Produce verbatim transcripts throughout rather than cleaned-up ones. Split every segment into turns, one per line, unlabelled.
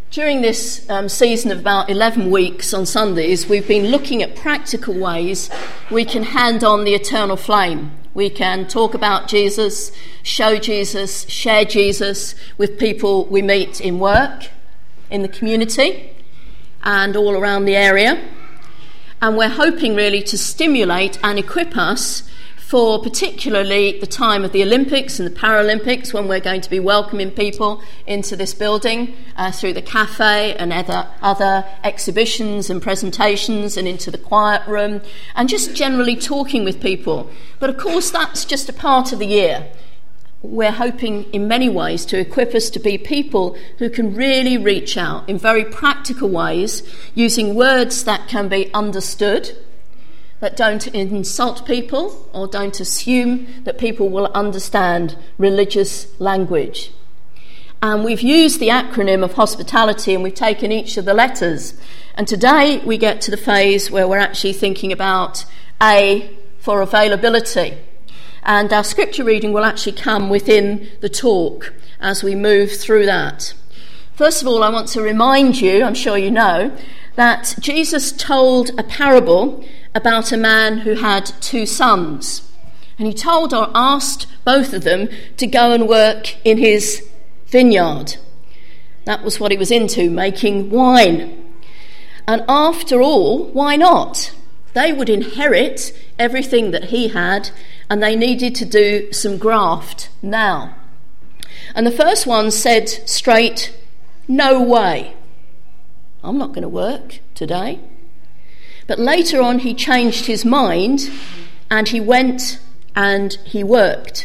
During this um, season of about eleven weeks on Sundays, we've been looking at practical ways we can hand on the eternal flame. We can talk about Jesus, show Jesus, share Jesus with people we meet in work, in the community, and all around the area. And we're hoping really to stimulate and equip us for particularly the time of the Olympics and the Paralympics, when we're going to be welcoming people into this building uh, through the cafe and other, other exhibitions and presentations, and into the quiet room, and just generally talking with people. But of course, that's just a part of the year. We're hoping in many ways to equip us to be people who can really reach out in very practical ways, using words that can be understood, that don't insult people or don't assume that people will understand religious language. And we've used the acronym of hospitality, and we've taken each of the letters. And today we get to the phase where we're actually thinking about A for availability. And our scripture reading will actually come within the talk as we move through that. First of all, I want to remind you, I'm sure you know, that Jesus told a parable about a man who had two sons. And he told or asked both of them to go and work in his vineyard. That was what he was into, making wine. And after all, why not? They would inherit everything that he had, and they needed to do some graft now. And the first one said straight, "No way. I'm not going to work today." But later on he changed his mind and he went and he worked.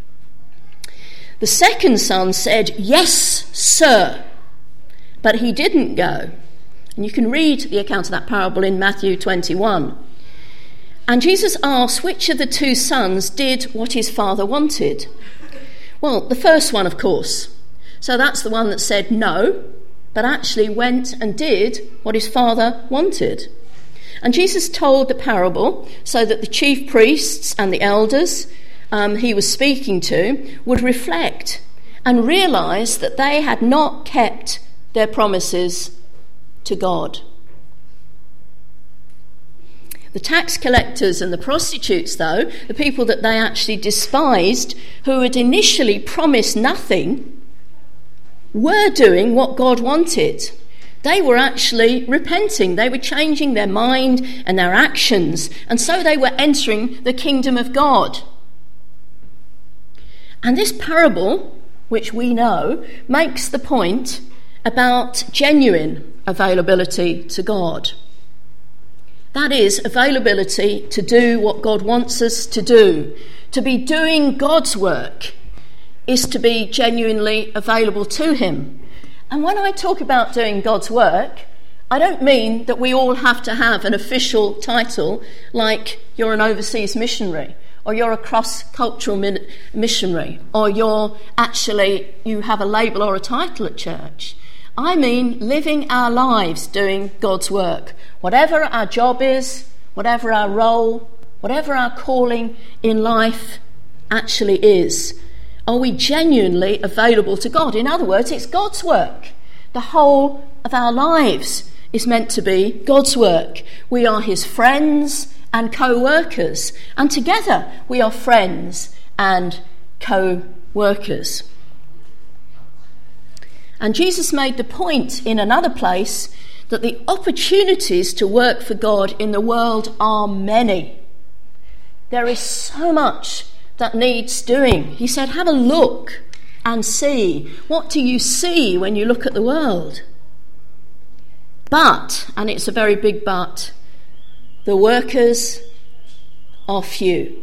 The second son said, "Yes, sir," but he didn't go. And you can read the account of that parable in Matthew twenty-one. And Jesus asked which of the two sons did what his father wanted. Well, the first one, of course. So that's the one that said no, but actually went and did what his father wanted. And Jesus told the parable so that the chief priests and the elders um, he was speaking to would reflect and realise that they had not kept their promises to God. The tax collectors and the prostitutes, though, the people that they actually despised, who had initially promised nothing, were doing what God wanted. They were actually repenting. They were changing their mind and their actions, and so they were entering the kingdom of God. And this parable, which we know, makes the point about genuine availability to God. That is, availability to do what God wants us to do. To be doing God's work is to be genuinely available to him. And when I talk about doing God's work, I don't mean that we all have to have an official title like you're an overseas missionary, or you're a cross-cultural min- missionary, or you're actually, you have a label or a title at church. I mean living our lives doing God's work. Whatever our job is, whatever our role, whatever our calling in life actually is. Are we genuinely available to God? In other words, it's God's work. The whole of our lives is meant to be God's work. We are his friends and co-workers, and together we are friends and co-workers. And Jesus made the point in another place that the opportunities to work for God in the world are many. There is so much that needs doing. He said, have a look and see. What do you see when you look at the world? But, and it's a very big but, the workers are few.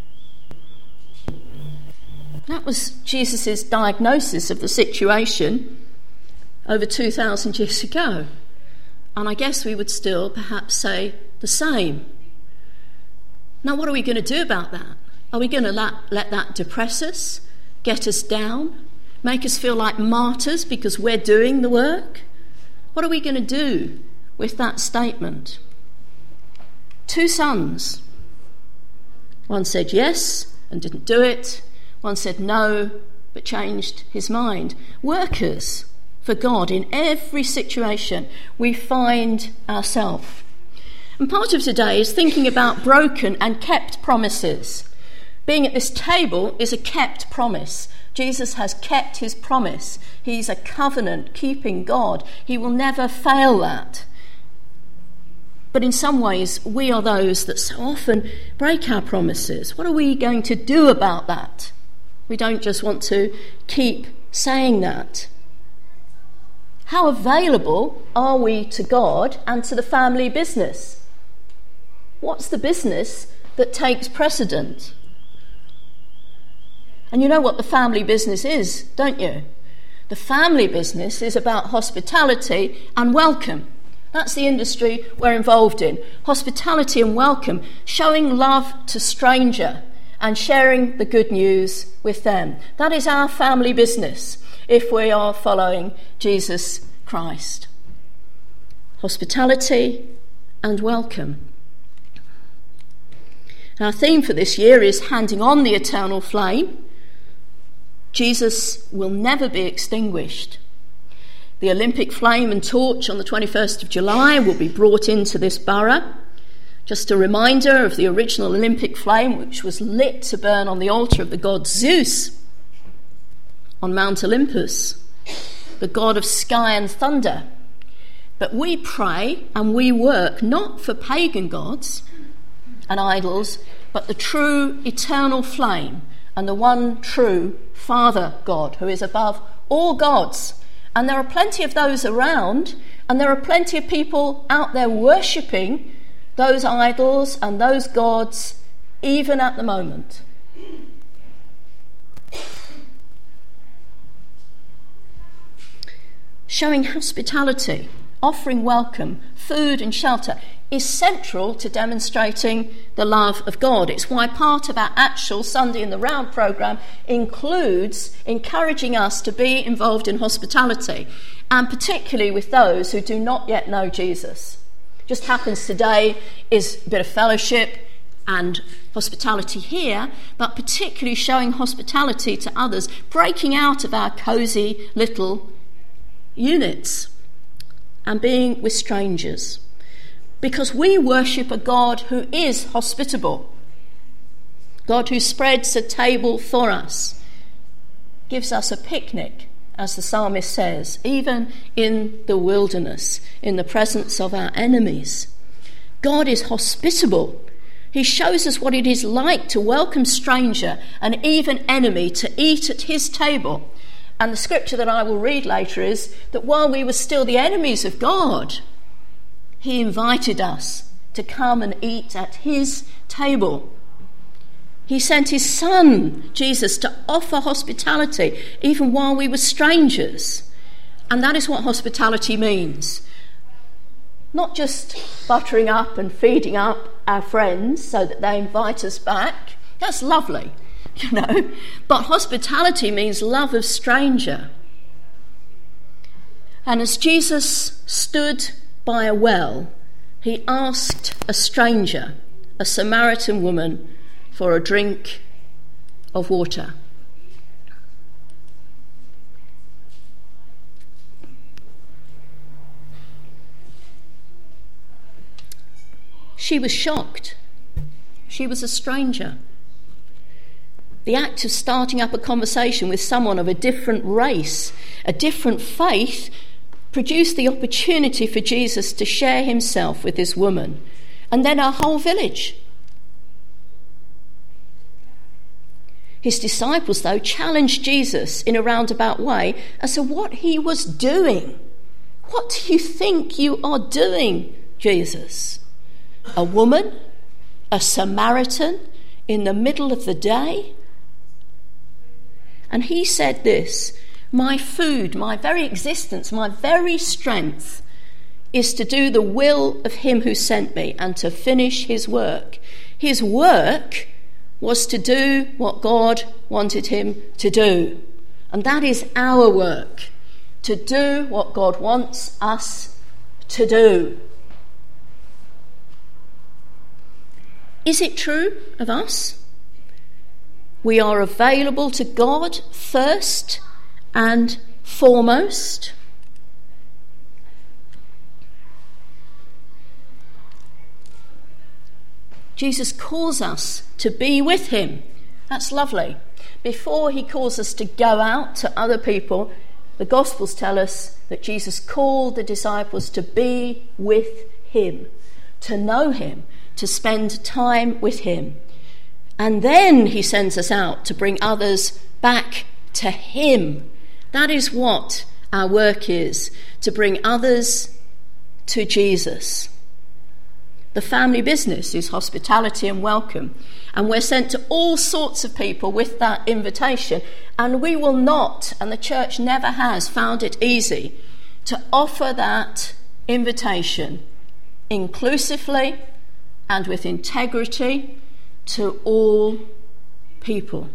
That was Jesus' diagnosis of the situation over two thousand years ago. And I guess we would still perhaps say the same. Now, what are we going to do about that? Are we going to let, let that depress us, get us down, make us feel like martyrs because we're doing the work? What are we going to do with that statement? Two sons. One said yes and didn't do it. One said no but changed his mind. Workers, for God in every situation we find ourselves. And part of today is thinking about broken and kept promises. Being at this table is a kept promise. Jesus has kept his promise. He's a covenant-keeping God. He will never fail that. But in some ways, we are those that so often break our promises. What are we going to do about that? We don't just want to keep saying that. How available are we to God and to the family business? What's the business that takes precedent? And you know what the family business is, don't you? The family business is about hospitality and welcome. That's the industry we're involved in. Hospitality and welcome, showing love to stranger and sharing the good news with them. That is our family business if we are following Jesus Christ. Hospitality and welcome. Our theme for this year is handing on the eternal flame. Jesus will never be extinguished. The Olympic flame and torch on the twenty-first of July will be brought into this borough. Just a reminder of the original Olympic flame, which was lit to burn on the altar of the god Zeus on Mount Olympus, the god of sky and thunder. But we pray and we work not for pagan gods and idols, but the true eternal flame and the one true Father God, who is above all gods. And there are plenty of those around, and there are plenty of people out there worshipping those idols and those gods, even at the moment. Showing hospitality, offering welcome, food and shelter is central to demonstrating the love of God. It's why part of our actual Sunday in the Round programme includes encouraging us to be involved in hospitality, and particularly with those who do not yet know Jesus. Just happens today is a bit of fellowship and hospitality here, but particularly showing hospitality to others, breaking out of our cosy little units and being with strangers. Because we worship a God who is hospitable, God who spreads a table for us, gives us a picnic, as the psalmist says, even in the wilderness, in the presence of our enemies. God is hospitable. He shows us what it is like to welcome stranger and even enemy to eat at his table. And the scripture that I will read later is that while we were still the enemies of God, he invited us to come and eat at his table. He sent his son, Jesus, to offer hospitality even while we were strangers. And that is what hospitality means. Not just buttering up and feeding up our friends so that they invite us back. That's lovely, you know. But hospitality means love of stranger. And as Jesus stood by a well, he asked a stranger, a Samaritan woman, for a drink of water. She was shocked. She was a stranger. The act of starting up a conversation with someone of a different race, a different faith, produced the opportunity for Jesus to share himself with this woman, and then our whole village. His disciples, though, challenged Jesus in a roundabout way as to what he was doing. What do you think you are doing, Jesus? A woman, a Samaritan, in the middle of the day? And he said this: my food, my very existence, my very strength is to do the will of him who sent me and to finish his work. His work was to do what God wanted him to do. And that is our work, to do what God wants us to do. Is it true of us? We are available to God first and foremost. Jesus calls us to be with him. That's lovely. Before he calls us to go out to other people, the Gospels tell us that Jesus called the disciples to be with him, to know him, to spend time with him. And then he sends us out to bring others back to him. That is what our work is, to bring others to Jesus. The family business is hospitality and welcome. And we're sent to all sorts of people with that invitation. And we will not, and the church never has found it easy, to offer that invitation inclusively and with integrity to all people.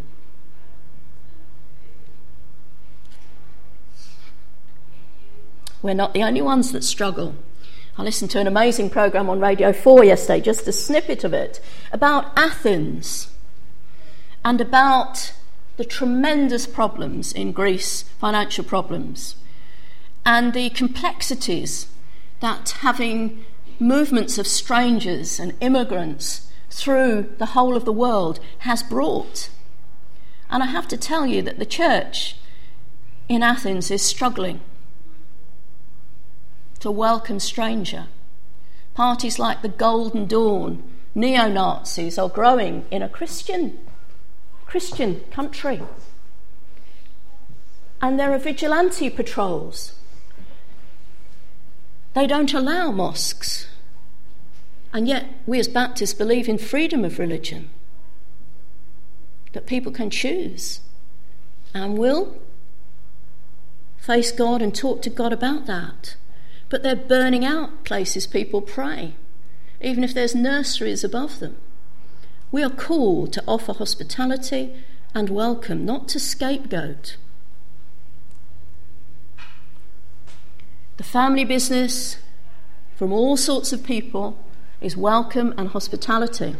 We're not the only ones that struggle. I listened to an amazing programme on Radio four yesterday, just a snippet of it, about Athens and about the tremendous problems in Greece, financial problems, and the complexities that having movements of strangers and immigrants through the whole of the world has brought. And I have to tell you that the church in Athens is struggling to welcome stranger. Parties like the Golden Dawn, neo-Nazis, are growing in a Christian, Christian country. And there are vigilante patrols. They don't allow mosques. And yet we as Baptists believe in freedom of religion, that people can choose and will face God and talk to God about that. But they're burning out places people pray, even if there's nurseries above them. We are called to offer hospitality and welcome, not to scapegoat. The family business from all sorts of people is welcome and hospitality.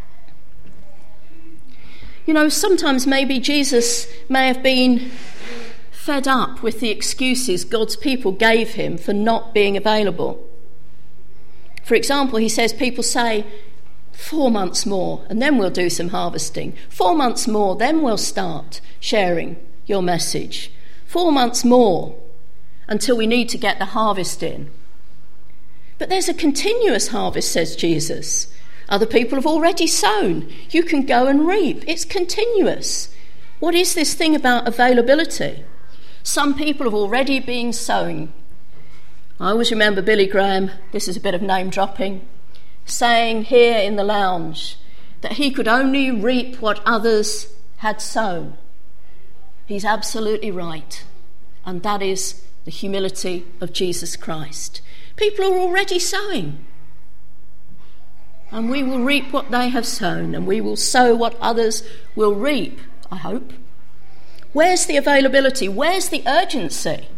You know, sometimes maybe Jesus may have been fed up with the excuses God's people gave him for not being available. For example, he says people say, four months more and then we'll do some harvesting. Four months more, then we'll start sharing your message. Four months more until we need to get the harvest in. But there's a continuous harvest, says Jesus. Other people have already sown. You can go and reap. It's continuous. What is this thing about availability? Some people have already been sowing. I always remember Billy Graham, this is a bit of name dropping, saying here in the lounge that he could only reap what others had sown. He's absolutely right. And that is the humility of Jesus Christ. People are already sowing. And we will reap what they have sown, and we will sow what others will reap, I hope. Where's the availability? Where's the urgency?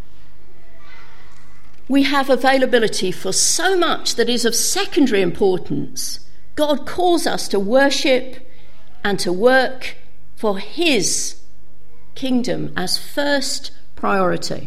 We have availability for so much that is of secondary importance. God calls us to worship and to work for his kingdom as first priority.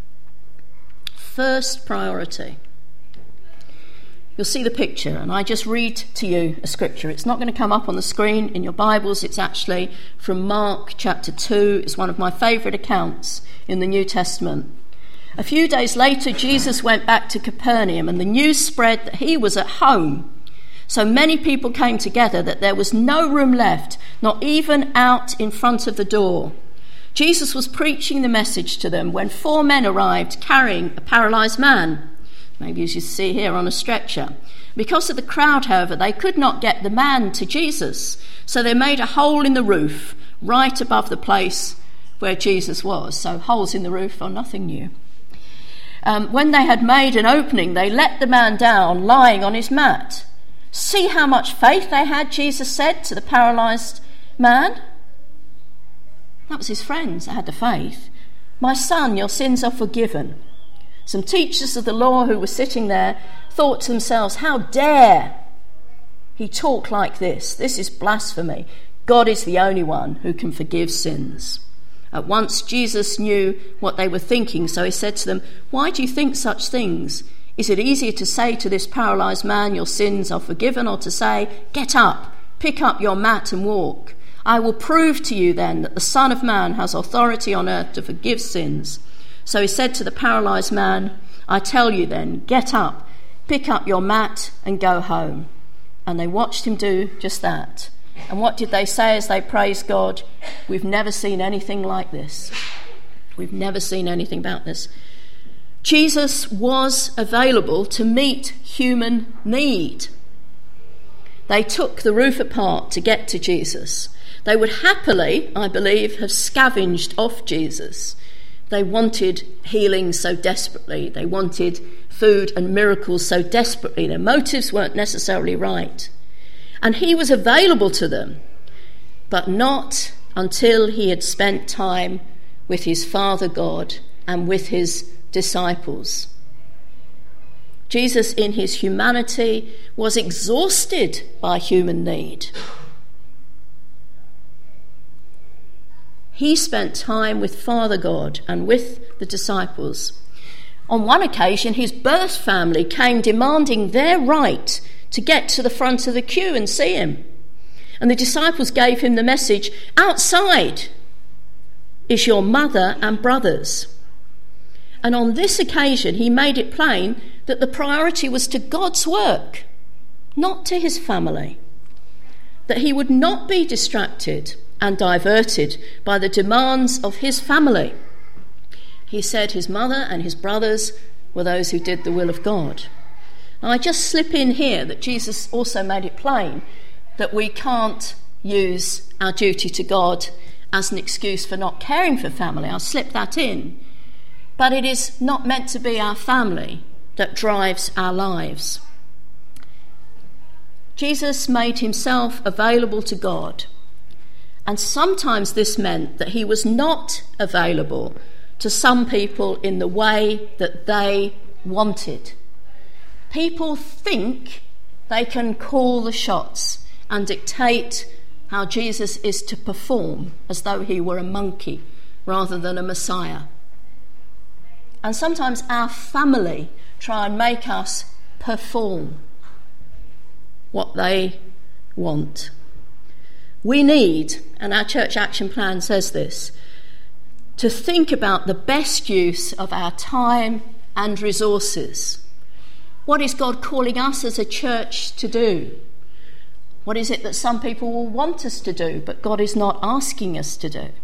First priority. You'll see the picture, and I just read to you a scripture. It's not going to come up on the screen in your Bibles. It's actually from Mark chapter two. It's one of my favourite accounts in the New Testament. A few days later, Jesus went back to Capernaum, and the news spread that he was at home. So many people came together that there was no room left, not even out in front of the door. Jesus was preaching the message to them when four men arrived carrying a paralysed man. Maybe as you see here on a stretcher. Because of the crowd, however, they could not get the man to Jesus. So they made a hole in the roof right above the place where Jesus was. So holes in the roof are nothing new. Um, when they had made an opening, they let the man down, lying on his mat. See how much faith they had, Jesus said to the paralysed man. That was his friends that had the faith. My son, your sins are forgiven. Some teachers of the law who were sitting there thought to themselves, how dare he talk like this? This is blasphemy. God is the only one who can forgive sins. At once Jesus knew what they were thinking, so he said to them, why do you think such things? Is it easier to say to this paralysed man, your sins are forgiven, or to say, get up, pick up your mat and walk? I will prove to you then that the Son of Man has authority on earth to forgive sins. So he said to the paralysed man, I tell you then, get up, pick up your mat and go home. And they watched him do just that. And what did they say as they praised God? We've never seen anything like this. We've never seen anything about this. Jesus was available to meet human need. They took the roof apart to get to Jesus. They would happily, I believe, have scavenged off Jesus. They wanted healing so desperately. They wanted food and miracles so desperately. Their motives weren't necessarily right. And he was available to them, but not until he had spent time with his Father God and with his disciples. Jesus, in his humanity, was exhausted by human need. He spent time with Father God and with the disciples. On one occasion, his birth family came demanding their right to get to the front of the queue and see him. And the disciples gave him the message, outside is your mother and brothers. And on this occasion, he made it plain that the priority was to God's work, not to his family. That he would not be distracted and diverted by the demands of his family. He said his mother and his brothers were those who did the will of God. Now, I just slip in here that Jesus also made it plain that we can't use our duty to God as an excuse for not caring for family. I'll slip that in. But it is not meant to be our family that drives our lives. Jesus made himself available to God. And sometimes this meant that he was not available to some people in the way that they wanted. People think they can call the shots and dictate how Jesus is to perform as though he were a monkey rather than a Messiah. And sometimes our family try and make us perform what they want. We need, and our church action plan says this, to think about the best use of our time and resources. What is God calling us as a church to do? What is it that some people will want us to do, but God is not asking us to do?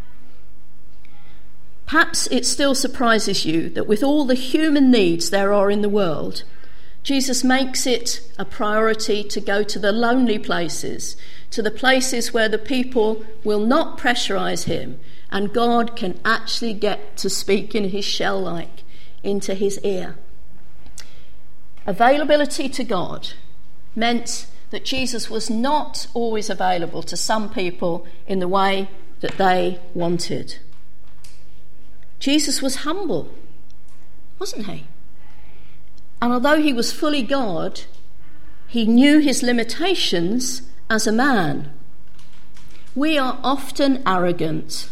Perhaps it still surprises you that with all the human needs there are in the world, Jesus makes it a priority to go to the lonely places, to the places where the people will not pressurise him, and God can actually get to speak in his shell-like into his ear. Availability to God meant that Jesus was not always available to some people in the way that they wanted. Jesus was humble, wasn't he? And although he was fully God, he knew his limitations as a man. We are often arrogant.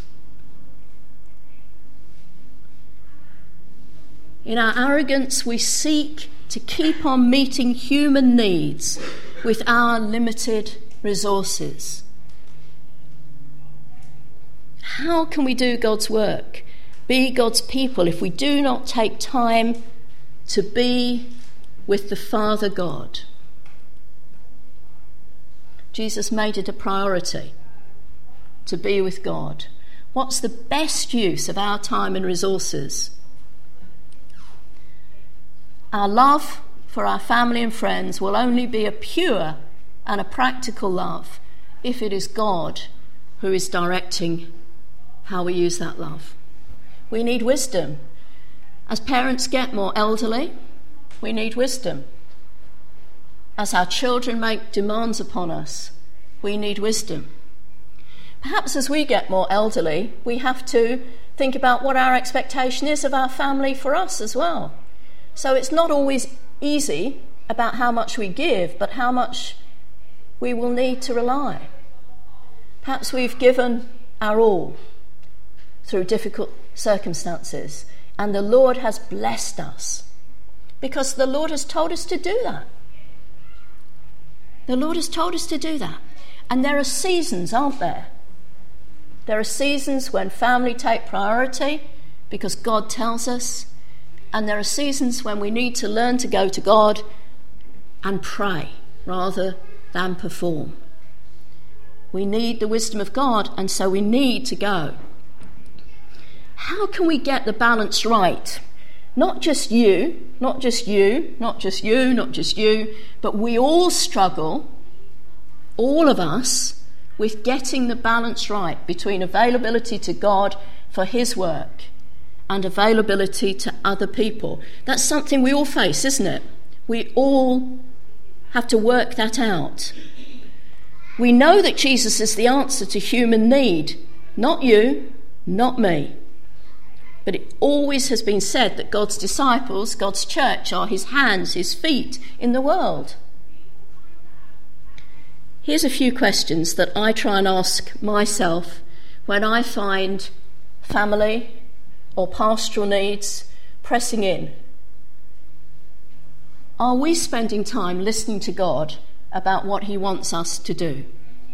In our arrogance, we seek to keep on meeting human needs with our limited resources. How can we do God's work, be God's people, if we do not take time to be with the Father God? Jesus made it a priority to be with God. What's the best use of our time and resources? Our love for our family and friends will only be a pure and a practical love if it is God who is directing how we use that love. We need wisdom. As parents get more elderly, we need wisdom. As our children make demands upon us, we need wisdom. Perhaps as we get more elderly, we have to think about what our expectation is of our family for us as well. So it's not always easy about how much we give, but how much we will need to rely. Perhaps we've given our all through difficult circumstances, and the Lord has blessed us. because the Lord has told us to do that. The Lord has told us to do that. And there are seasons, aren't there? There are seasons when family take priority because God tells us. And there are seasons when we need to learn to go to God and pray rather than perform. We need the wisdom of God, and so we need to go. How can we get the balance right? Not just you, not just you, not just you, not just you, but we all struggle, all of us, with getting the balance right between availability to God for his work and availability to other people. That's something we all face, isn't it? We all have to work that out. We know that Jesus is the answer to human need, not you, not me. But it always has been said that God's disciples, God's church, are his hands, his feet in the world. Here's a few questions that I try and ask myself when I find family or pastoral needs pressing in. Are we spending time listening to God about what he wants us to do?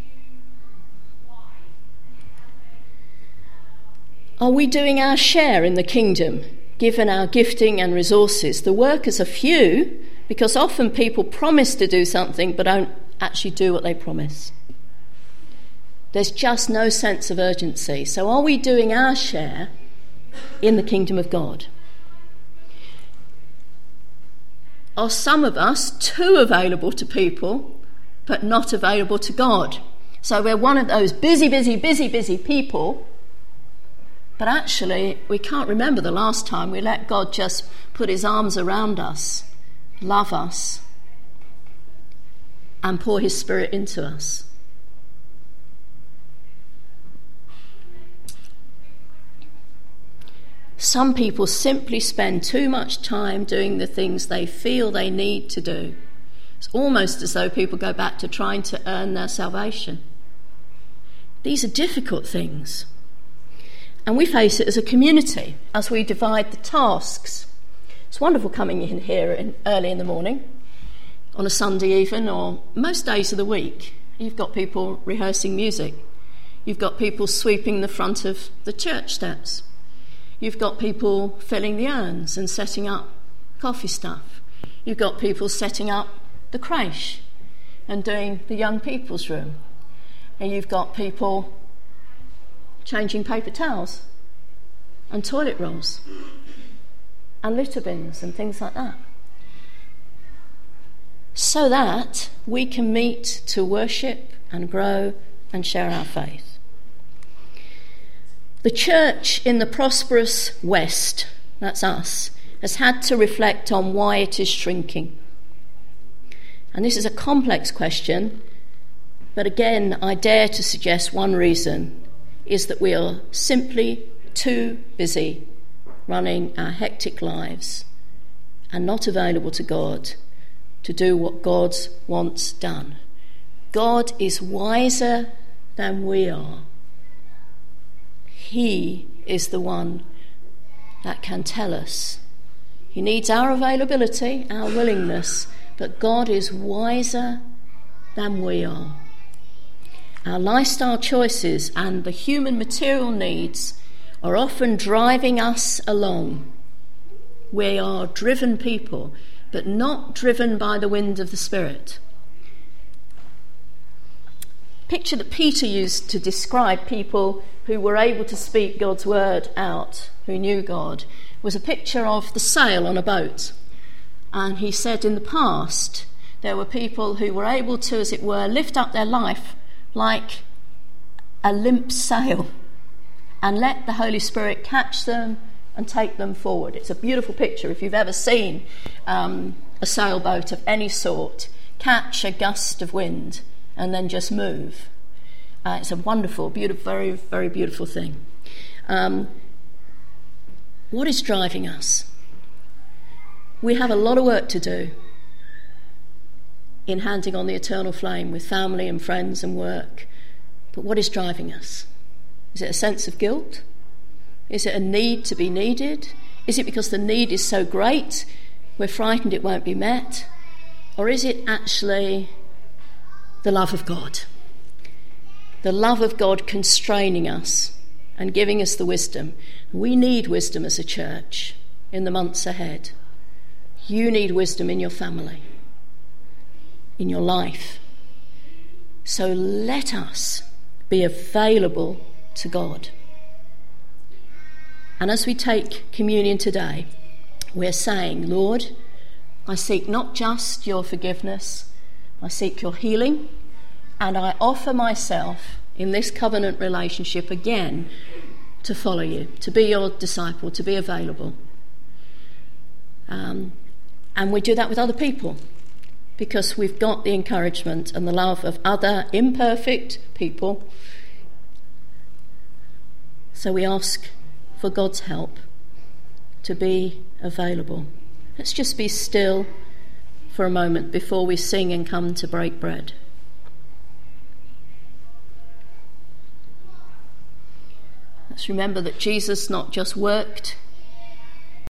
Are we doing our share in the kingdom, given our gifting and resources? The workers are few, because often people promise to do something but don't actually do what they promise. There's just no sense of urgency. So are we doing our share in the kingdom of God? Are some of us too available to people but not available to God? So we're one of those busy, busy, busy, busy people, but actually we can't remember the last time we let God just put his arms around us, love us, and pour his Spirit into us. Some people simply spend too much time doing the things they feel they need to do. It's almost as though people go back to trying to earn their salvation. These are difficult things. And we face it as a community as we divide the tasks. It's wonderful coming in here in, early in the morning, on a Sunday even, or most days of the week. You've got people rehearsing music. You've got people sweeping the front of the church steps. You've got people filling the urns and setting up coffee stuff. You've got people setting up the creche and doing the young people's room. And you've got people changing paper towels and toilet rolls and litter bins and things like that, so that we can meet to worship and grow and share our faith. The church in the prosperous West, that's us, has had to reflect on why it is shrinking. And this is a complex question, but again, I dare to suggest one reason is that we are simply too busy running our hectic lives and not available to God to do what God wants done. God is wiser than we are. He is the one that can tell us. He needs our availability, our willingness, but God is wiser than we are. Our lifestyle choices and the human material needs are often driving us along. We are driven people, but not driven by the wind of the Spirit. Picture that Peter used to describe people who were able to speak God's word out, who knew God, was a picture of the sail on a boat. And he said in the past there were people who were able to, as it were, lift up their life like a limp sail and let the Holy Spirit catch them and take them forward. It's a beautiful picture. If you've ever seen um, a sailboat of any sort catch a gust of wind and then just move, uh, it's a wonderful, beautiful, very, very beautiful thing. Um, what is driving us? We have a lot of work to do in handing on the eternal flame with family and friends and work. But what is driving us? Is it a sense of guilt? Is it a need to be needed? Is it because the need is so great we're frightened it won't be met? Or is it actually the love of God? The love of God constraining us and giving us the wisdom. We need wisdom as a church in the months ahead. You need wisdom in your family, in your life. So let us be available to God. And as we take communion today, we're saying, Lord, I seek not just your forgiveness, I seek your healing, and I offer myself in this covenant relationship again to follow you, to be your disciple, to be available. Um, and we do that with other people because we've got the encouragement and the love of other imperfect people. So we ask for God's help to be available. Let's just be still for a moment before we sing and come to break bread. Let's remember that Jesus not just worked